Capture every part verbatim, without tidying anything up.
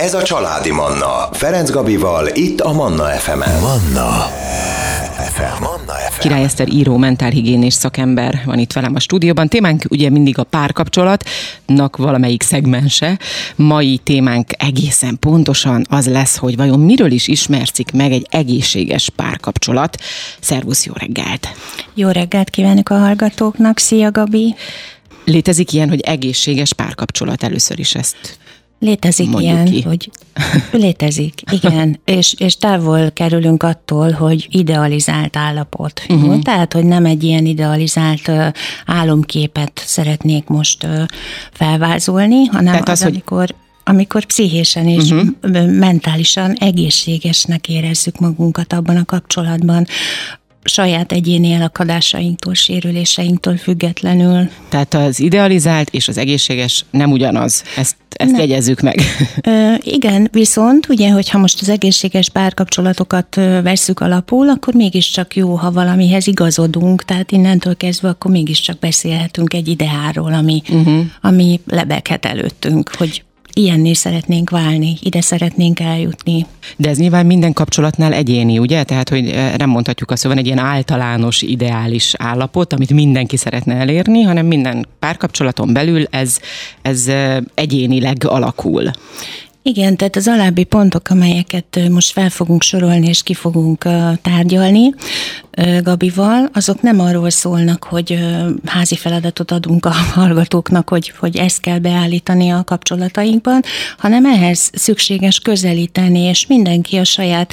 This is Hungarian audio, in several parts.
Ez a Családi Manna. Ferenc Gabival, itt a Manna ef emen. Manna ef em. Manna ef em. Király Eszter író, mentálhigiénés szakember van itt velem a stúdióban. Témánk ugye mindig a párkapcsolatnak valamelyik szegmense. Mai témánk egészen pontosan az lesz, hogy vajon miről is ismertszik meg egy egészséges párkapcsolat. Szervusz, jó reggelt! Jó reggelt kívánok a hallgatóknak, szia Gabi! Létezik ilyen, hogy egészséges párkapcsolat? Először is ezt Létezik mondjuk ilyen, ki. hogy létezik, igen, és, és távol kerülünk attól, hogy idealizált állapot. Uh-huh. Jó? Tehát, hogy nem egy ilyen idealizált uh, álomképet szeretnék most uh, felvázolni, hanem Tehát az, az, hogy... amikor... amikor pszichésen és uh-huh. mentálisan egészségesnek érezzük magunkat abban a kapcsolatban, saját egyéni elakadásainktól, sérüléseinktől függetlenül. Tehát az idealizált és az egészséges nem ugyanaz. Ezt, ezt jegyezzük meg. Ö, igen, viszont ugye, hogyha most az egészséges párkapcsolatokat vesszük alapul, akkor mégiscsak jó, ha valamihez igazodunk, tehát innentől kezdve akkor mégiscsak beszélhetünk egy ideáról, ami, uh-huh. ami lebeghet előttünk, hogy ilyenné szeretnénk válni, ide szeretnénk eljutni. De ez nyilván minden kapcsolatnál egyéni, ugye? Tehát, hogy nem mondhatjuk azt, hogy van egy ilyen általános, ideális állapot, amit mindenki szeretne elérni, hanem minden párkapcsolaton belül ez, ez egyénileg alakul. Igen, tehát az alábbi pontok, amelyeket most fel fogunk sorolni és ki fogunk tárgyalni Gabival, azok nem arról szólnak, hogy házi feladatot adunk a hallgatóknak, hogy, hogy ezt kell beállítani a kapcsolatainkban, hanem ehhez szükséges közelíteni, és mindenki a saját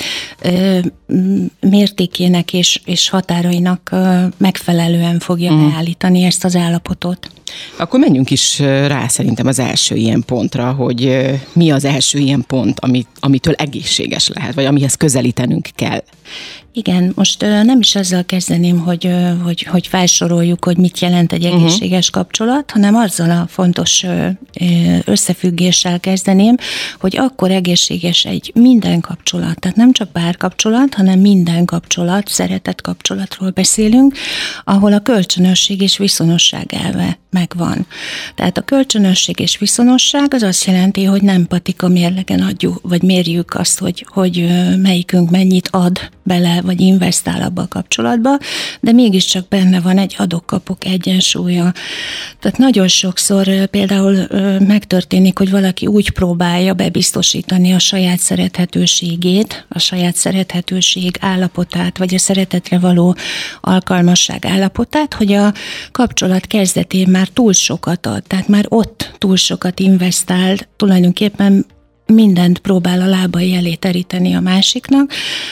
mértékének és, és határainak megfelelően fogja mm. beállítani ezt az állapotot. Akkor menjünk is rá szerintem az első ilyen pontra, hogy mi az első ilyen pont, amit, amitől egészséges lehet, vagy amihez közelítenünk kell. Igen, most nem is azzal kezdeném, hogy, hogy, hogy felsoroljuk, hogy mit jelent egy egészséges uh-huh. kapcsolat, hanem azzal a fontos összefüggéssel kezdeném, hogy akkor egészséges egy minden kapcsolat, tehát nem csak párkapcsolat, hanem minden kapcsolat, szeretett kapcsolatról beszélünk, ahol a kölcsönösség és viszonosság elve megvan. Tehát a kölcsönösség és viszonosság az azt jelenti, hogy nem patika mérlegen adjuk, vagy mérjük azt, hogy, hogy melyikünk mennyit ad bele, vagy investál abba a kapcsolatba, de mégiscsak benne van egy adok-kapok egyensúlya. Tehát nagyon sokszor például megtörténik, hogy valaki úgy próbálja bebiztosítani a saját szerethetőségét, a saját szerethetőség állapotát, vagy a szeretetre való alkalmasság állapotát, hogy a kapcsolat kezdetén már túl sokat ad, tehát már ott túl sokat investál, tulajdonképpen mindent próbál a lábai elé teríteni a másiknak,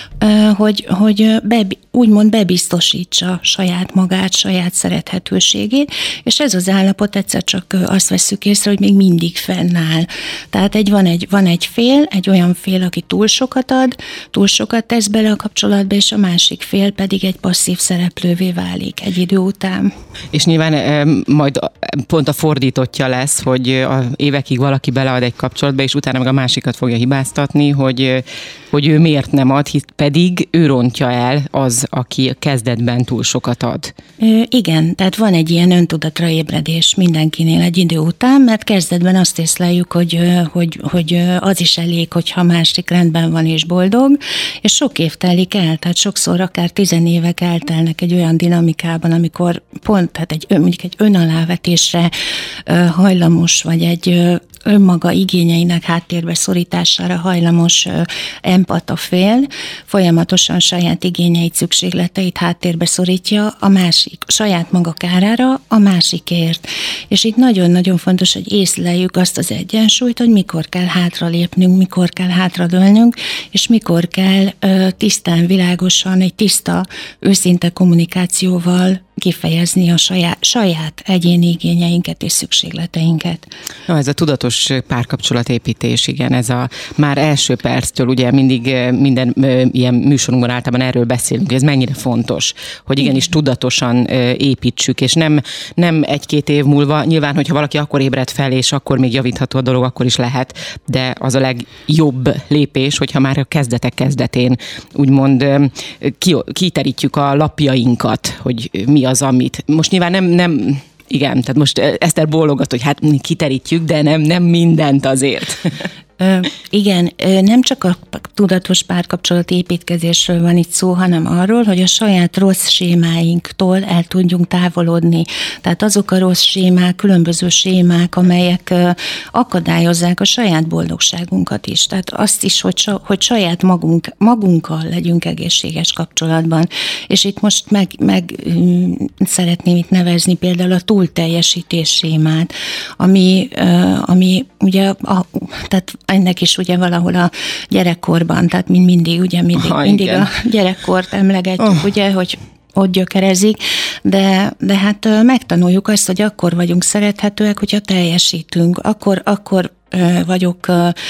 hogy, hogy be, úgymond bebiztosítsa saját magát, saját szerethetőségét, és ez az állapot egyszer csak azt vesszük észre, hogy még mindig fennáll. Tehát egy, van, egy, van egy fél, egy olyan fél, aki túl sokat ad, túl sokat tesz bele a kapcsolatba, és a másik fél pedig egy passzív szereplővé válik egy idő után. És nyilván majd pont a fordítottja lesz, hogy a évekig valaki belead egy kapcsolatba, és utána meg a másikat fogja hibáztatni, hogy, hogy ő miért nem ad, hisz pedig ő rontja el az, aki kezdetben túl sokat ad. Ö, igen, tehát van egy ilyen öntudatra ébredés mindenkinél egy idő után, mert kezdetben azt észleljük, hogy, hogy, hogy az is elég, hogyha másik rendben van és boldog, és sok év telik el, tehát sokszor akár tizenévek eltelnek egy olyan dinamikában, amikor pont, tehát egy, mondjuk egy önalávetésre hajlamos, vagy egy önmaga igényeinek háttérbe szorítására hajlamos empata fél, folyamatosan saját igényeit, szükségleteit háttérbe szorítja a másik, saját maga kárára, a másikért. És itt nagyon-nagyon fontos, hogy észleljük azt az egyensúlyt, hogy mikor kell hátralépnünk, mikor kell hátradőlnünk, és mikor kell tisztán, világosan, egy tiszta, őszinte kommunikációval kifejezni a saját, saját egyéni igényeinket és szükségleteinket. No, ez a tudatos párkapcsolatépítés, igen, ez a már első perctől, ugye mindig minden ilyen műsorunkban általában erről beszélünk, hogy ez mennyire fontos, hogy igenis tudatosan építsük, és nem, nem egy-két év múlva, nyilván, hogyha valaki akkor ébred fel, és akkor még javítható a dolog, akkor is lehet, de az a legjobb lépés, hogyha már a kezdetek kezdetén úgymond kiterítjük a lapjainkat, hogy mi az, amit most nyilván nem, nem igen, tehát most Eszter bólogat, hogy hát kiterítjük, de nem, nem mindent azért. Igen, nem csak a tudatos párkapcsolat építkezésről van itt szó, hanem arról, hogy a saját rossz sémáinktól el tudjunk távolodni. Tehát azok a rossz sémák, különböző sémák, amelyek akadályozzák a saját boldogságunkat is. Tehát azt is, hogy, hogy saját magunk, magunkkal legyünk egészséges kapcsolatban. És itt most meg, meg szeretném itt nevezni például a túlteljesítés sémát, ami, ami ugye, a, tehát ennek is ugye valahol a gyerekkorban, tehát mind mindig, ugye mindig, ha, mindig a gyerekkort emlegetjük, oh. ugye, hogy ott gyökerezik, de, de hát megtanuljuk azt, hogy akkor vagyunk szerethetőek, hogyha teljesítünk, akkor, akkor vagyok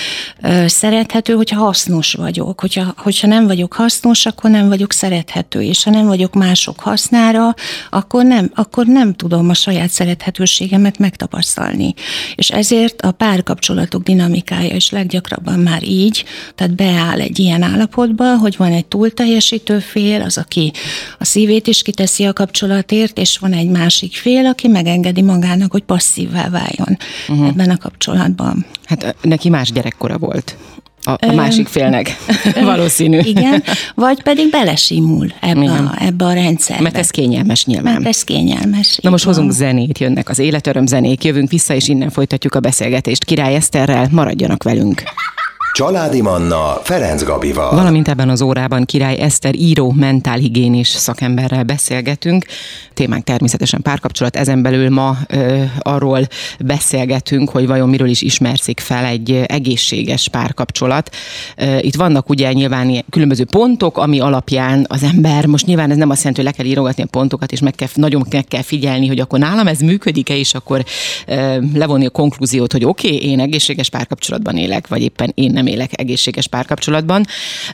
szerethető, hogyha hasznos vagyok. Hogyha, hogyha nem vagyok hasznos, akkor nem vagyok szerethető, és ha nem vagyok mások hasznára, akkor nem, akkor nem tudom a saját szerethetőségemet megtapasztalni. És ezért a párkapcsolatok dinamikája is leggyakrabban már így, tehát beáll egy ilyen állapotba, hogy van egy túlteljesítő fél, az, aki a szívét is kiteszi a kapcsolatért, és van egy másik fél, aki megengedi magának, hogy passzívvá váljon uh-huh. ebben a kapcsolatban. Hát neki más gyerekkora volt. A, a másik félnek. Valószínű. Igen, vagy pedig belesimul ebbe a, ebbe a rendszerbe. Mert ez kényelmes nyilván. Mert ez kényelmes. Na most hozunk zenét, jönnek az életöröm zenék, jövünk vissza, és innen folytatjuk a beszélgetést Király Eszterrel, maradjanak velünk. Családi Manna Ferenc Gabival. Valamint ebben az órában Király Eszter író, mentálhigiénis szakemberrel beszélgetünk. Témánk természetesen párkapcsolat, ezen belül ma ö, arról beszélgetünk, hogy vajon miről is ismerszik fel egy egészséges párkapcsolat. Ö, itt vannak ugye nyilván ilyen különböző pontok, ami alapján az ember, most nyilván ez nem azt jelenti, hogy le kell írogatni a pontokat, és meg kell, nagyon meg kell figyelni, hogy akkor nálam ez működik-e, és akkor ö, levonni a konklúziót, hogy oké, okay, én egészséges párkapcsolatban élek, vagy éppen én nem élek egészséges párkapcsolatban.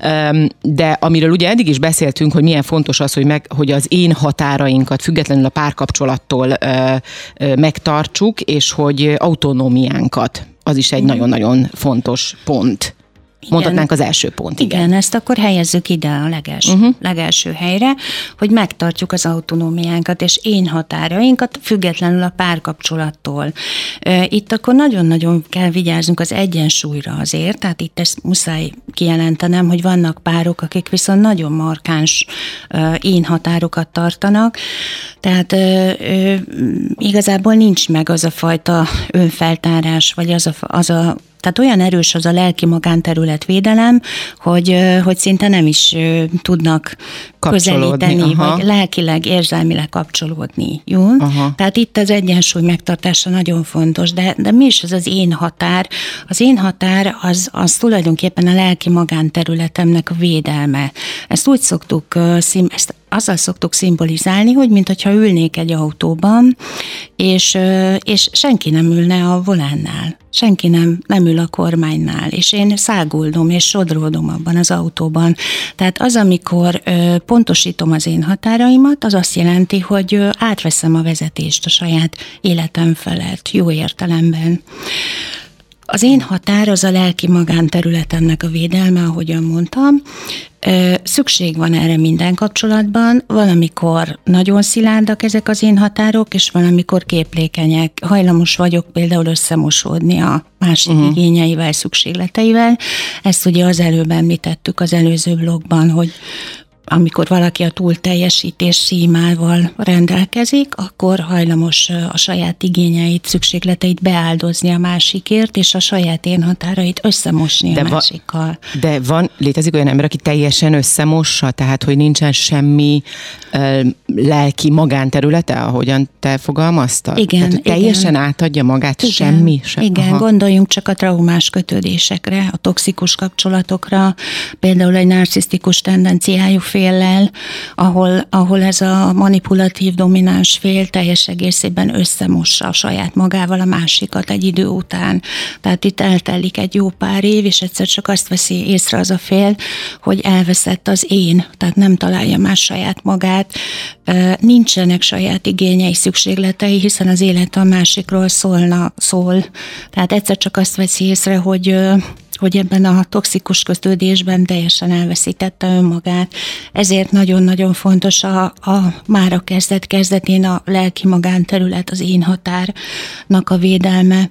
De amiről ugye eddig is beszéltünk, hogy milyen fontos az, hogy, meg, hogy az én határainkat függetlenül a párkapcsolattól megtartsuk, és hogy autonómiánkat, az is egy nagyon-nagyon fontos pont. Igen. Mondhatnánk az első pont. Igen, igen, ezt akkor helyezzük ide a legelső, uh-huh. legelső helyre, hogy megtartjuk az autonómiánkat és én határainkat függetlenül a párkapcsolattól. Itt akkor nagyon-nagyon kell vigyáznunk az egyensúlyra azért, tehát itt ezt muszáj kijelentenem, hogy vannak párok, akik viszont nagyon markáns én határokat tartanak, tehát igazából nincs meg az a fajta önfeltárás, vagy az a, az a Tehát olyan erős az a lelki magánterület védelem, hogy, hogy szinte nem is tudnak közelíteni, aha. vagy lelkileg, érzelmileg kapcsolódni. Jó? Aha. Tehát itt az egyensúly megtartása nagyon fontos, de, de mi is az az én határ? Az én határ az, az tulajdonképpen a lelki magánterületemnek a védelme. Ezt úgy szoktuk, ezt azzal szoktuk szimbolizálni, hogy mintha ülnék egy autóban, és, és senki nem ülne a volánnál. Senki nem, nem ül a kormánynál, és én száguldom és sodródom abban az autóban. Tehát az, amikor pontosítom az én határaimat, az azt jelenti, hogy átveszem a vezetést a saját életem felett, jó értelemben. Az én határ az a lelki magánterületemnek a védelme, ahogyan mondtam. Szükség van erre minden kapcsolatban, valamikor nagyon szilárdak ezek az én határok, és valamikor képlékenyek. Hajlamos vagyok például összemosódni a másik uh-huh. igényeivel, szükségleteivel. Ezt ugye az előbb említettük az előző blogban, hogy amikor valaki a túlteljesítés símával rendelkezik, akkor hajlamos a saját igényeit, szükségleteit beáldozni a másikért, és a saját én határait összemosni de a másikkal. Va, de van, létezik olyan ember, aki teljesen összemossa, tehát hogy nincsen semmi uh, lelki magánterülete, ahogyan te fogalmaztad? Igen. Tehát, teljesen igen. átadja magát, igen, semmi? Sem, igen, aha. Gondoljunk csak a traumás kötődésekre, a toxikus kapcsolatokra, például egy narcisztikus tendenciájú féllel, ahol, ahol ez a manipulatív, domináns fél teljes egészében összemossa a saját magával a másikat egy idő után. Tehát itt eltelik egy jó pár év, és egyszer csak azt veszi észre az a fél, hogy elveszett az én, tehát nem találja más saját magát, nincsenek saját igényei, szükségletei, hiszen az élet a másikról szólna, szól. Tehát egyszer csak azt veszi észre, hogy hogy ebben a toxikus kötődésben teljesen elveszítette önmagát. Ezért nagyon-nagyon fontos a, a már a kezdet kezdetén a lelki magánterület, az én határnak a védelme.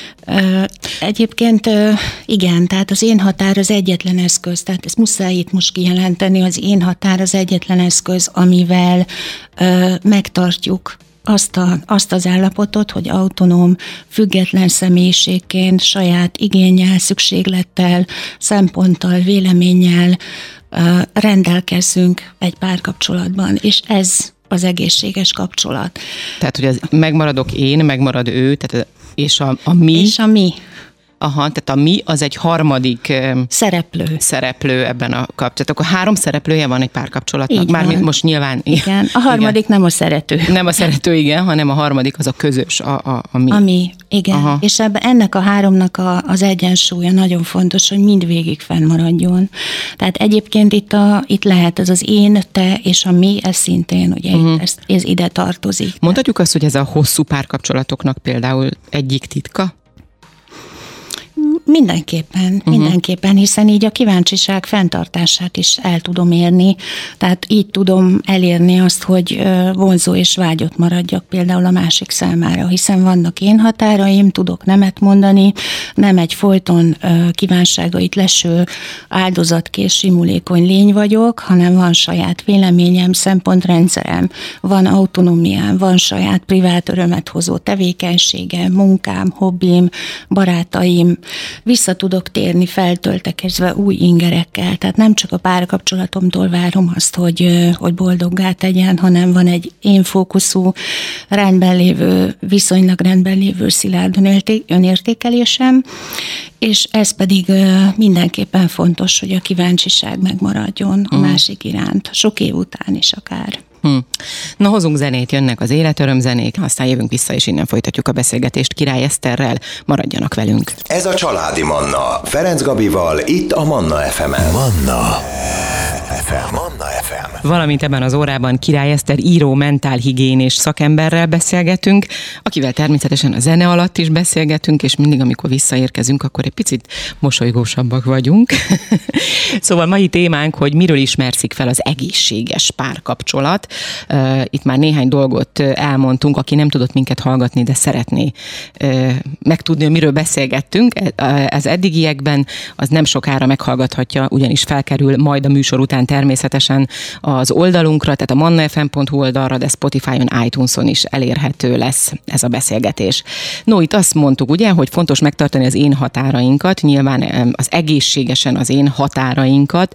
Egyébként igen, tehát az én határ az egyetlen eszköz, tehát ezt muszáj itt most kijelenteni, az én határ az egyetlen eszköz, amivel megtartjuk azt, a, azt az állapotot, hogy autonóm, független személyiségként, saját igénnyel, szükséglettel, szemponttal, véleménnyel rendelkezzünk egy párkapcsolatban, és ez az egészséges kapcsolat. Tehát, hogy az megmaradok én, megmarad ő, tehát és a, a mi. És a mi. Aha, tehát a mi az egy harmadik szereplő. szereplő ebben a kapcsolatban. Akkor három szereplője van egy párkapcsolatnak. Mármint most nyilván. Igen, a harmadik igen. nem a szerető. Nem a szerető, igen, hanem a harmadik az a közös, a, a, a mi. A mi, igen. Aha. És ebben ennek a háromnak a, az egyensúlya nagyon fontos, hogy mindvégig fennmaradjon. Tehát egyébként itt, a, itt lehet ez az én, te és a mi, ez szintén, ugye uh-huh. ez, ez ide tartozik. Mondhatjuk azt, hogy ez a hosszú párkapcsolatoknak például egyik titka? Mindenképpen, uh-huh. mindenképpen, hiszen így a kíváncsiság fenntartását is el tudom érni, tehát így tudom elérni azt, hogy vonzó és vágyott maradjak például a másik számára, hiszen vannak én határaim, tudok nemet mondani, nem egy folyton kívánságait leső áldozatkész, simulékony lény vagyok, hanem van saját véleményem, szempontrendszerem, van autonómiám, van saját privát örömet hozó tevékenységem, munkám, hobbim, barátaim, vissza tudok térni feltöltekezve új ingerekkel, tehát nem csak a párkapcsolatomtól várom azt, hogy, hogy boldoggá tegyen, hanem van egy én fókuszú, rendben lévő, viszonylag rendben lévő szilárd önértékelésem, és ez pedig mindenképpen fontos, hogy a kíváncsiság megmaradjon a másik iránt, sok év után is akár. Hm. Na, hozunk zenét, jönnek az életörömzenék, aztán jövünk vissza, és innen folytatjuk a beszélgetést Király Eszterrel. Maradjanak velünk. Ez a Családi Manna. Ferenc Gabival, itt a Manna ef emen. Manna ef em. Manna ef em. Valamint ebben az órában Király Eszter író, mentálhigiénés szakemberrel beszélgetünk, akivel természetesen a zene alatt is beszélgetünk, és mindig, amikor visszaérkezünk, akkor egy picit mosolygósabbak vagyunk. Szóval mai témánk, hogy miről ismerszik fel az egészséges párkapcsolat. Itt már néhány dolgot elmondtunk, aki nem tudott minket hallgatni, de szeretné megtudni, hogy miről beszélgettünk. Az eddigiekben az nem sokára meghallgathatja, ugyanis felkerül majd a műsor után természetesen az oldalunkra, tehát a manna ef em pont hu oldalra, de Spotify-on, iTunes-on is elérhető lesz ez a beszélgetés. No, itt azt mondtuk, ugye, hogy fontos megtartani az én határainkat, nyilván az egészségesen az én határainkat,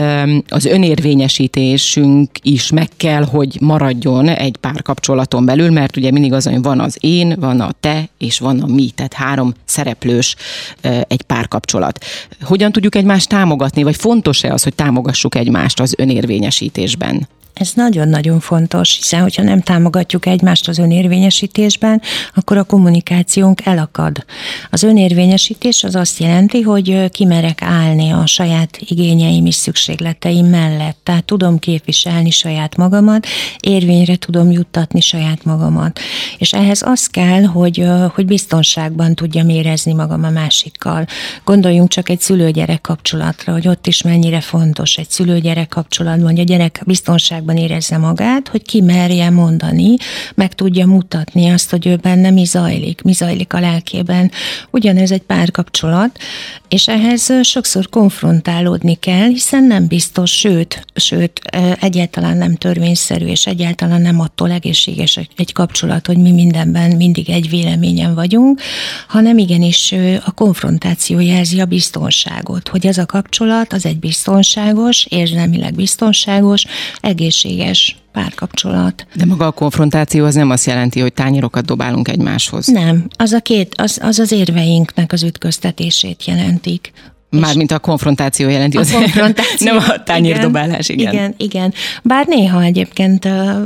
az önérvényesítésünk is meg kell, hogy maradjon egy párkapcsolaton belül, mert ugye mindig az, hogy van az én, van a te, és van a mi, tehát három szereplős egy párkapcsolat. Hogyan tudjuk egymást támogatni, vagy fontos-e az, hogy támogassuk egymást az önérvényesítésben? Ez nagyon-nagyon fontos, hiszen hogyha nem támogatjuk egymást az önérvényesítésben, akkor a kommunikációnk elakad. Az önérvényesítés az azt jelenti, hogy kimerek állni a saját igényeim és szükségleteim mellett. Tehát tudom képviselni saját magamat, érvényre tudom juttatni saját magamat. És ehhez az kell, hogy, hogy biztonságban tudjam érezni magam a másikkal. Gondoljunk csak egy szülő-gyerek kapcsolatra, hogy ott is mennyire fontos egy szülő-gyerek kapcsolatban, hogy a gyerek biztonságban érezze magát, hogy ki merje mondani, meg tudja mutatni azt, hogy ő benne mi zajlik, mi zajlik a lelkében. Ugyanez egy párkapcsolat, és ehhez sokszor konfrontálódni kell, hiszen nem biztos, sőt, sőt, egyáltalán nem törvényszerű, és egyáltalán nem attól egészséges egy kapcsolat, hogy mi mindenben mindig egy véleményen vagyunk, hanem igenis a konfrontáció jelzi a biztonságot, hogy ez a kapcsolat az egy biztonságos, érzelmileg biztonságos, egészséges párkapcsolat. De maga a konfrontáció az nem azt jelenti, hogy tányérokat dobálunk egymáshoz. Nem, az a két, az az, az érveinknek az ütköztetését jelentik. Mármint a konfrontáció jelenti. A az konfrontáció. Nem a tányérdobálás, igen. Igen, igen. Bár néha egyébként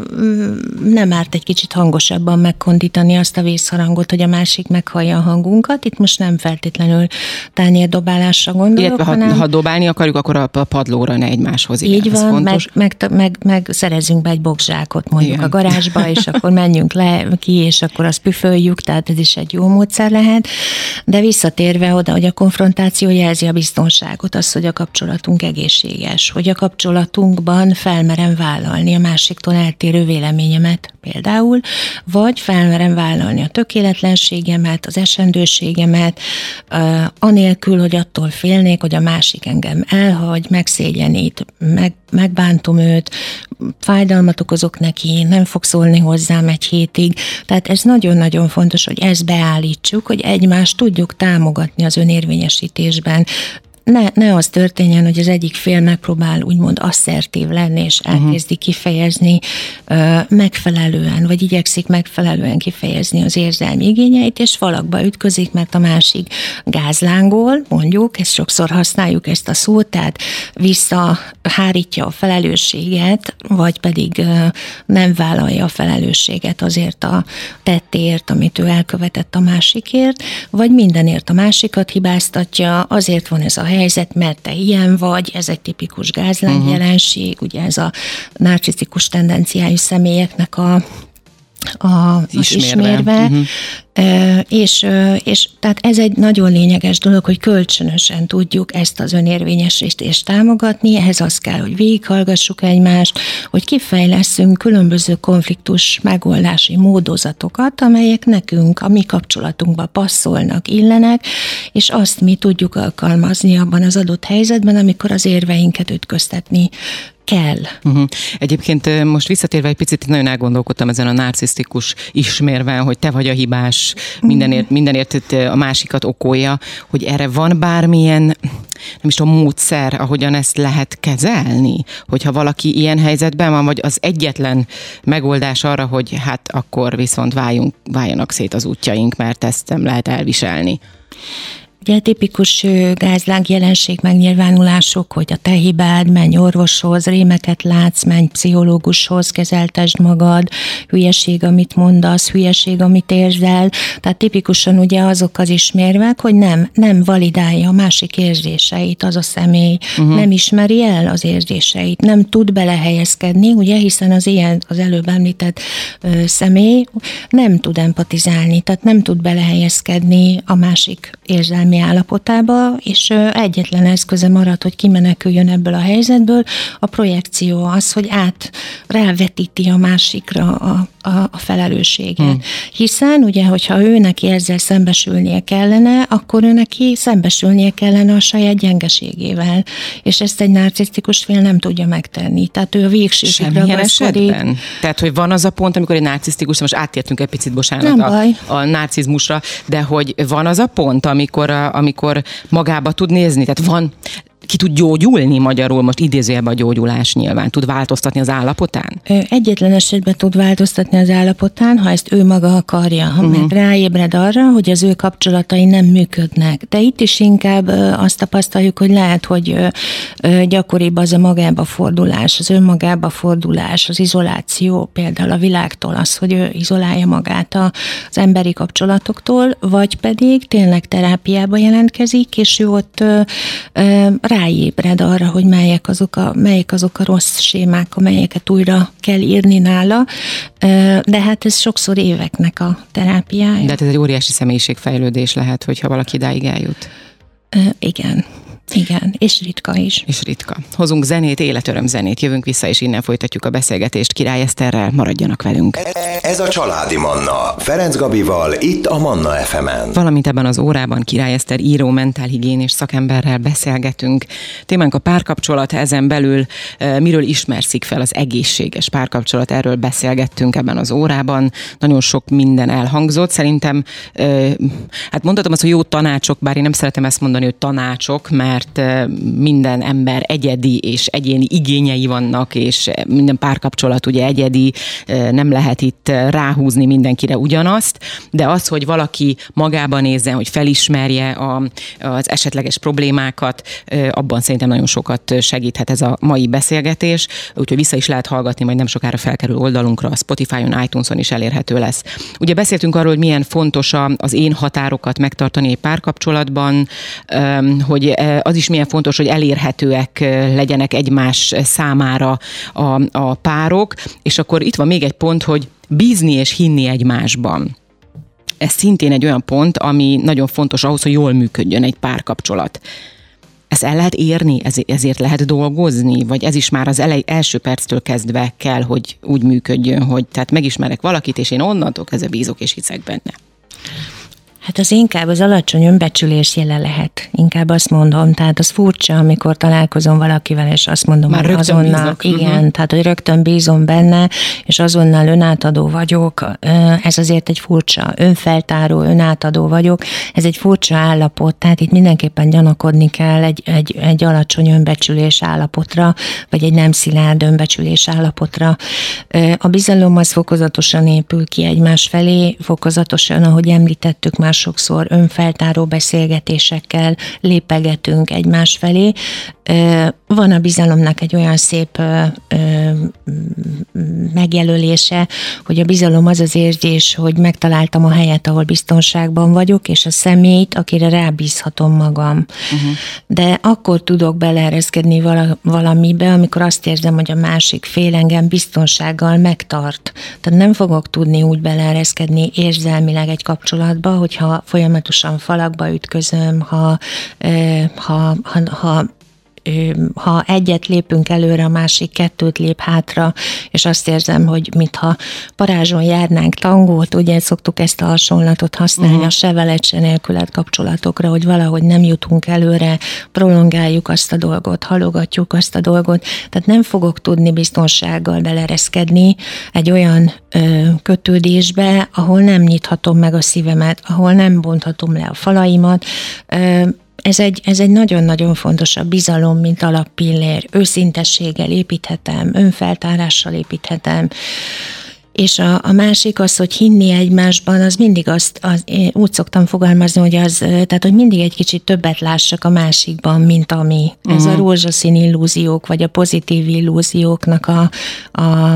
nem árt egy kicsit hangosabban megkondítani azt a vészharangot, hogy a másik meghallja a hangunkat. Itt most nem feltétlenül tányérdobálásra gondolok, illetve, hanem... ha, ha dobálni akarjuk, akkor a padlóra ne egymáshoz. Igen, így van, fontos. meg, meg, meg, meg szerezzünk be egy boxzsákot mondjuk igen. a garázsba, és akkor menjünk le ki, és akkor azt püföljük, tehát ez is egy jó módszer lehet. De visszatérve oda, hogy a konfrontáció jelzi a biztonságot, az, hogy a kapcsolatunk egészséges, hogy a kapcsolatunkban felmerem vállalni a másiktól eltérő véleményemet például, vagy felmerem vállalni a tökéletlenségemet, az esendőségemet, anélkül, hogy attól félnék, hogy a másik engem elhagy, megszégyenít, meg, megbántom őt, fájdalmat okozok neki, nem fog szólni hozzám egy hétig. Tehát ez nagyon-nagyon fontos, hogy ezt beállítsuk, hogy egymást tudjuk támogatni az önérvényesítésben. Ne, ne az történjen, hogy az egyik fél megpróbál úgymond asszertív lenni, és elkezdi kifejezni ö, megfelelően, vagy igyekszik megfelelően kifejezni az érzelmi igényeit, és falakba ütközik, mert a másik gázlángol, mondjuk, ezt sokszor használjuk ezt a szót, tehát visszahárítja a felelősséget, vagy pedig ö, nem vállalja a felelősséget azért a tettért, amit ő elkövetett a másikért, vagy mindenért a másikat hibáztatja, azért van ez a helyzet, mert te ilyen vagy, ez egy tipikus gázlány uh-huh. jelenség, ugye ez a narcisztikus tendenciájú személyeknek a a, ismérve, ismérve. Uh-huh. E, és, és tehát ez egy nagyon lényeges dolog, hogy kölcsönösen tudjuk ezt az önérvényesítést támogatni, ehhez az kell, hogy végighallgassuk egymást, hogy kifejlesszünk különböző konfliktus megoldási módozatokat, amelyek nekünk, a mi kapcsolatunkba passzolnak, illenek, és azt mi tudjuk alkalmazni abban az adott helyzetben, amikor az érveinket ütköztetni kell. Uh-huh. Egyébként most visszatérve egy picit, nagyon elgondolkodtam ezen a narcisztikus ismérven, hogy te vagy a hibás, mindenért, mindenért a másikat okolja, hogy erre van bármilyen, nem is tudom, módszer, ahogyan ezt lehet kezelni? Hogyha valaki ilyen helyzetben van, vagy az egyetlen megoldás arra, hogy hát akkor viszont váljunk, váljanak szét az útjaink, mert ezt nem lehet elviselni. Ugye a tipikus gázláng jelenség megnyilvánulások, hogy a te hibád, menj orvoshoz, rémeket látsz, menj pszichológushoz, kezeltesd magad, hülyeség, amit mondasz, hülyeség, amit érzel. Tehát tipikusan ugye azok az ismérvek, hogy nem, nem validálja a másik érzéseit az a személy, uh-huh. nem ismeri el az érzéseit, nem tud belehelyezkedni, ugye, hiszen az ilyen, az előbb említett ö, személy nem tud empatizálni, tehát nem tud belehelyezkedni a másik érzelmi állapotába, és egyetlen eszköze marad, hogy kimeneküljön ebből a helyzetből. A projekció az, hogy át rávetíti a másikra a, a, a felelősséget. Hmm. Hiszen ugye, hogyha ő neki ezzel szembesülnie kellene, akkor ő neki szembesülnie kellene a saját gyengeségével. És ezt egy narcisztikus fél nem tudja megtenni. Tehát ő a végsőségre ragaszkodik. Tehát, hogy van az a pont, amikor egy narcisztikus, most áttértünk egy picit, bocsánat, a, a narcizmusra, de hogy van az a pont, amikor a amikor magába tud nézni, tehát van, ki tud gyógyulni magyarul, most idézőjelben a gyógyulás nyilván, tud változtatni az állapotán? Egyetlen esetben tud változtatni az állapotán, ha ezt ő maga akarja, uh-huh. mert ráébred arra, hogy az ő kapcsolatai nem működnek. De itt is inkább azt tapasztaljuk, hogy lehet, hogy gyakoribb az a magába fordulás, az önmagába fordulás, az izoláció, például a világtól, az, hogy ő izolálja magát az emberi kapcsolatoktól, vagy pedig tényleg terápiába jelentkezik, és ő ott ráébred arra, hogy melyek azok, a, melyek azok a rossz sémák, amelyeket újra kell írni nála, de hát ez sokszor éveknek a terápiája. De hát ez egy óriási személyiségfejlődés lehet, hogyha valaki idáig eljut. Igen. Igen, és ritka is. És ritka. Hozunk zenét, életöröm zenét, jövünk vissza, és innen folytatjuk a beszélgetést Király Eszterrel, maradjanak velünk. Ez a Családi Manna, Ferenc Gabival, itt a Manna ef emen. Valamint ebben az órában Király Eszter író, mentálhigiénés szakemberrel beszélgetünk. Témánk a párkapcsolat, ezen belül e, miről ismerszik fel az egészséges párkapcsolat, erről beszélgettünk ebben az órában. Nagyon sok minden elhangzott. Szerintem, e, hát mondhatom azt, hogy jó tanácsok, bár én nem szeretem ezt mondani, hogy tanácsok, mert mert minden ember egyedi és egyéni igényei vannak, és minden párkapcsolat ugye egyedi, nem lehet itt ráhúzni mindenkire ugyanazt, de az, hogy valaki magában nézzen, hogy felismerje a, az esetleges problémákat, abban szerintem nagyon sokat segíthet ez a mai beszélgetés, úgyhogy vissza is lehet hallgatni, majd nem sokára felkerül oldalunkra, a Spotify-on, iTunes-on is elérhető lesz. Ugye beszéltünk arról, hogy milyen fontos az én határokat megtartani egy párkapcsolatban, hogy az is milyen fontos, hogy elérhetőek legyenek egymás számára a, a párok, és akkor itt van még egy pont, hogy bízni és hinni egymásban. Ez szintén egy olyan pont, ami nagyon fontos ahhoz, hogy jól működjön egy párkapcsolat. Ezt el lehet érni, ezért lehet dolgozni, vagy ez is már az elej, első perctől kezdve kell, hogy úgy működjön, hogy tehát megismerek valakit, és én onnantól kezdve bízok és hiszek benne. Hát az inkább az alacsony önbecsülés jele lehet. Inkább azt mondom, tehát az furcsa, amikor találkozom valakivel, és azt mondom, már hogy azonnal, bízok. igen, uh-huh. tehát hogy rögtön bízom benne, és azonnal önátadó vagyok. Ez azért egy furcsa, önfeltáró, önátadó vagyok. Ez egy furcsa állapot, tehát itt mindenképpen gyanakodni kell egy, egy, egy alacsony önbecsülés állapotra, vagy egy nem szilárd önbecsülés állapotra. A bizalom az fokozatosan épül ki egymás felé, fokozatosan, ahogy említettük már sokszor, önfeltáró beszélgetésekkel lépegetünk egymás felé. Van a bizalomnak egy olyan szép megjelölése, hogy a bizalom az az érzés, hogy megtaláltam a helyet, ahol biztonságban vagyok, és a személyt, akire rábízhatom magam. Uh-huh. De akkor tudok beleereszkedni valamibe, amikor azt érzem, hogy a másik fél engem biztonsággal megtart. Tehát nem fogok tudni úgy beleereszkedni érzelmileg egy kapcsolatba, hogyha folyamatosan falakba ütközöm, ha, ha, ha, ha ha egyet lépünk előre, a másik kettőt lép hátra, és azt érzem, hogy mintha parázson járnánk tangót, ugye szoktuk ezt a hasonlatot használni uh-huh. a se veled, se nélküled kapcsolatokra, hogy valahogy nem jutunk előre, prolongáljuk azt a dolgot, halogatjuk azt a dolgot, tehát nem fogok tudni biztonsággal belereszkedni egy olyan ö, kötődésbe, ahol nem nyithatom meg a szívemet, ahol nem bonthatom le a falaimat. Ö, Ez egy, ez egy nagyon-nagyon fontos, a bizalom, mint alappillér. Őszintességgel építhetem, önfeltárással építhetem. És a, a másik az, hogy hinni egymásban, az mindig azt, az, én úgy szoktam fogalmazni, hogy az, tehát, hogy mindig egy kicsit többet lássak a másikban, mint ami. Uh-huh. Ez a rózsaszín illúziók, vagy a pozitív illúzióknak a, a,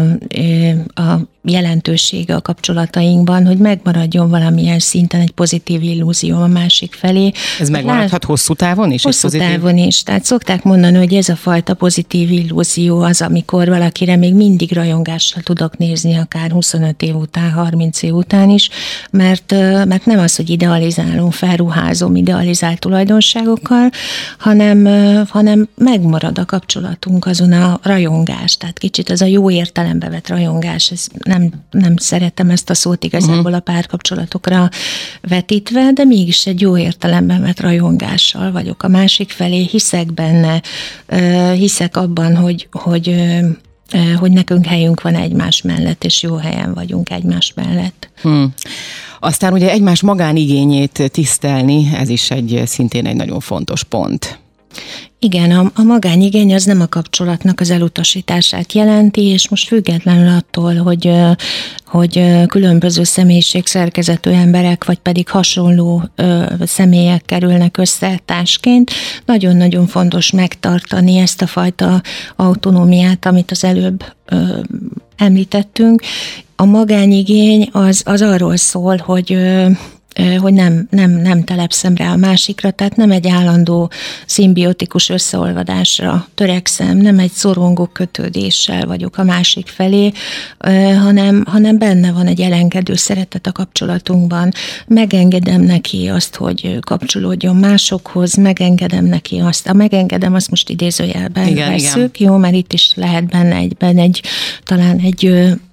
a jelentősége a kapcsolatainkban, hogy megmaradjon valamilyen szinten egy pozitív illúzió a másik felé. Ez megmaradhat hosszú távon is? Hosszú távon is. Tehát szokták mondani, hogy ez a fajta pozitív illúzió az, amikor valakire még mindig rajongással tudok nézni, akár huszonöt év után, harminc év után is, mert, mert nem az, hogy idealizálom, felruházom idealizált tulajdonságokkal, hanem, hanem megmarad a kapcsolatunk azon a rajongás. Tehát kicsit ez a jó értelembe vett rajongás, ez nem, nem szeretem ezt a szót igazából uh-huh. a párkapcsolatokra vetítve, de mégis egy jó értelemben vett rajongással vagyok a másik felé, hiszek benne, hiszek abban, hogy, hogy, hogy nekünk helyünk van egymás mellett, és jó helyen vagyunk egymás mellett. Hmm. Aztán ugye egymás magánigényét tisztelni, ez is egy szintén egy nagyon fontos pont. Igen, a, a magányigény az nem a kapcsolatnak az elutasítását jelenti, és most függetlenül attól, hogy, hogy különböző személyiségszerkezetű emberek, vagy pedig hasonló ö, személyek kerülnek össze társként, nagyon-nagyon fontos megtartani ezt a fajta autonómiát, amit az előbb ö, említettünk. A magányigény az, az arról szól, hogy ö, hogy nem, nem, nem telepszem rá a másikra, tehát nem egy állandó szimbiotikus összeolvadásra törekszem, nem egy szorongó kötődéssel vagyok a másik felé, hanem, hanem benne van egy elengedő szeretet a kapcsolatunkban. Megengedem neki azt, hogy kapcsolódjon másokhoz, megengedem neki azt, a megengedem azt most idézőjelben igen, veszük, igen. Jó, mert itt is lehet benne egy, benne egy talán egy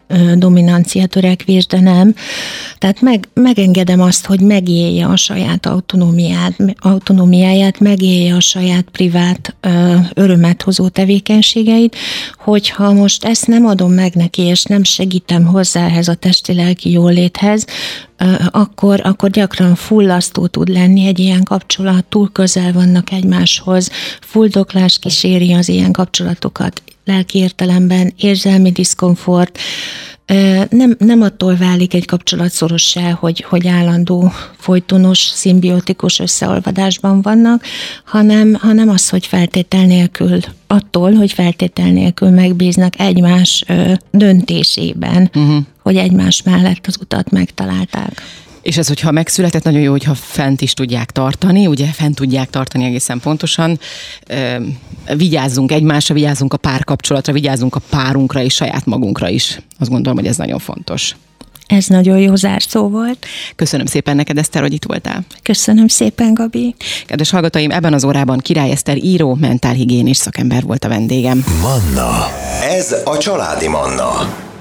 dominancia törekvés, de nem. Tehát meg, megengedem azt, hogy megélje a saját autonómiát, autonómiáját, megélje a saját privát örömet hozó tevékenységeit, hogyha most ezt nem adom meg neki, és nem segítem hozzá ehhez a testi-lelki jóléthez, akkor, akkor gyakran fullasztó tud lenni egy ilyen kapcsolat, túl közel vannak egymáshoz, fuldoklás kíséri az ilyen kapcsolatokat, lelki értelemben, érzelmi diszkomfort. Nem, nem attól válik egy kapcsolat szorossá, hogy, hogy állandó, folytonos, szimbiotikus összeolvadásban vannak, hanem, hanem az, hogy feltétel nélkül, attól, hogy feltétel nélkül megbíznak egymás döntésében, uh-huh. hogy egymás mellett az utat megtalálták. És ez, hogyha megszületett, nagyon jó, hogyha fent is tudják tartani, ugye fent tudják tartani egészen pontosan. Vigyázzunk egymásra, vigyázzunk a párkapcsolatra, vigyázzunk a párunkra és saját magunkra is. Azt gondolom, hogy ez nagyon fontos. Ez nagyon jó zárszó volt. Köszönöm szépen neked, Eszter, hogy itt voltál. Köszönöm szépen, Gabi. Kedves hallgatóim, ebben az órában Király Eszter író, mentálhigiénés szakember volt a vendégem. Manna. Ez a Családi Manna.